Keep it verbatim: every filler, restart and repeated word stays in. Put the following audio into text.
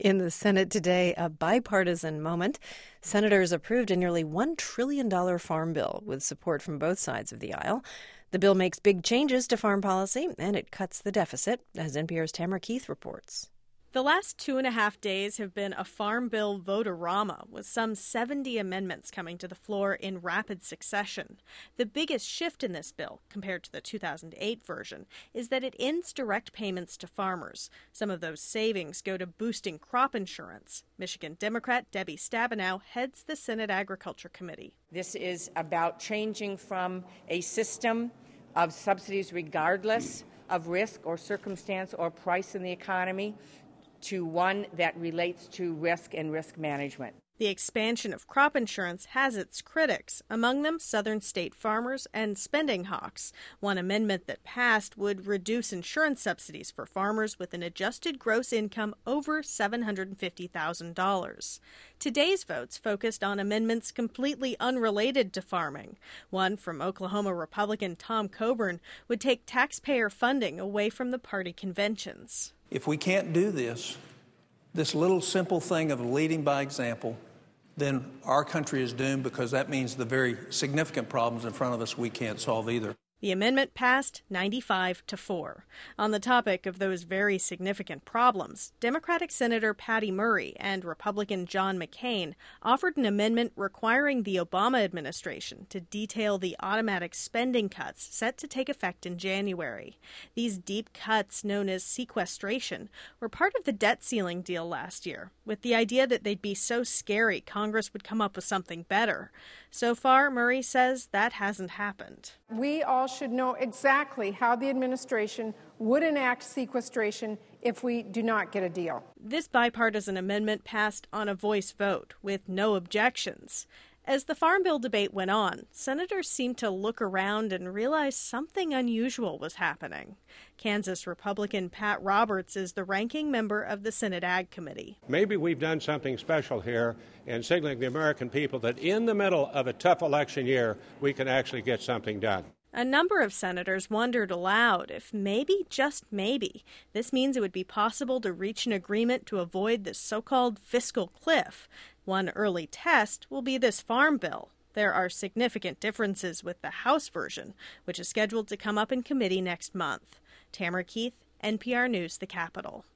In the Senate today, a bipartisan moment. Senators approved a nearly one trillion dollars farm bill with support from both sides of the aisle. The bill makes big changes to farm policy, and it cuts the deficit, as N P R's Tamara Keith reports. The last two and a half days have been a farm bill vote-a-rama, with some seventy amendments coming to the floor in rapid succession. The biggest shift in this bill, compared to the two thousand eight version, is that it ends direct payments to farmers. Some of those savings go to boosting crop insurance. Michigan Democrat Debbie Stabenow heads the Senate Agriculture Committee. This is about changing from a system of subsidies regardless of risk or circumstance or price in the economy to one that relates to risk and risk management. The expansion of crop insurance has its critics, among them Southern state farmers and spending hawks. One amendment that passed would reduce insurance subsidies for farmers with an adjusted gross income over seven hundred fifty thousand dollars. Today's votes focused on amendments completely unrelated to farming. One from Oklahoma Republican Tom Coburn would take taxpayer funding away from the party conventions. If we can't do this, this little simple thing of leading by example, then our country is doomed, because that means the very significant problems in front of us we can't solve either. The amendment passed ninety-five to four. On the topic of those very significant problems, Democratic Senator Patty Murray and Republican John McCain offered an amendment requiring the Obama administration to detail the automatic spending cuts set to take effect in January. These deep cuts, known as sequestration, were part of the debt ceiling deal last year, with the idea that they'd be so scary Congress would come up with something better. So far, Murray says that hasn't happened. We all should know exactly how the administration would enact sequestration if we do not get a deal. This bipartisan amendment passed on a voice vote with no objections. As the Farm Bill debate went on, senators seemed to look around and realize something unusual was happening. Kansas Republican Pat Roberts is the ranking member of the Senate Ag Committee. Maybe we've done something special here in signaling the American people that in the middle of a tough election year, we can actually get something done. A number of senators wondered aloud if maybe, just maybe, this means it would be possible to reach an agreement to avoid the so-called fiscal cliff. One early test will be this farm bill. There are significant differences with the House version, which is scheduled to come up in committee next month. Tamara Keith, N P R News, the Capitol.